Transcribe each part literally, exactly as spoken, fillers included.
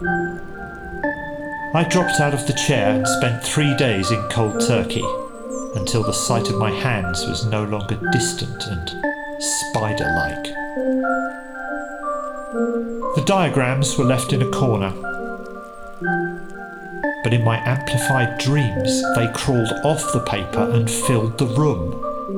I dropped out of the chair and spent three days in cold turkey, until the sight of my hands was no longer distant and spider-like. The diagrams were left in a corner, but in my amplified dreams they crawled off the paper and filled the room.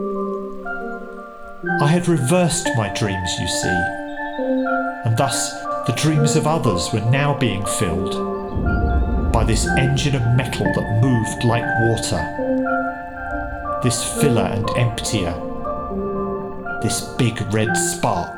I had reversed my dreams, you see, and thus the dreams of others were now being filled by this engine of metal that moved like water, this filler and emptier, this big red spark.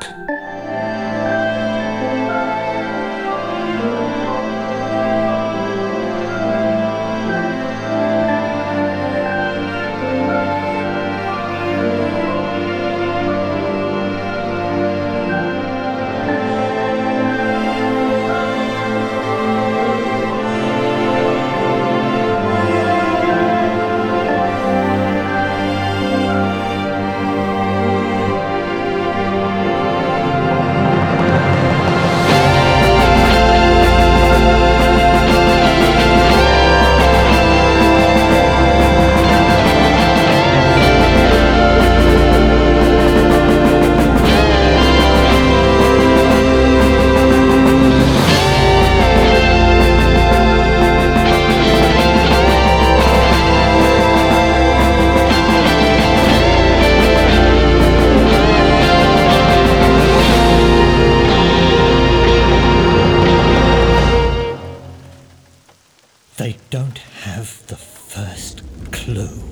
They don't have the first clue.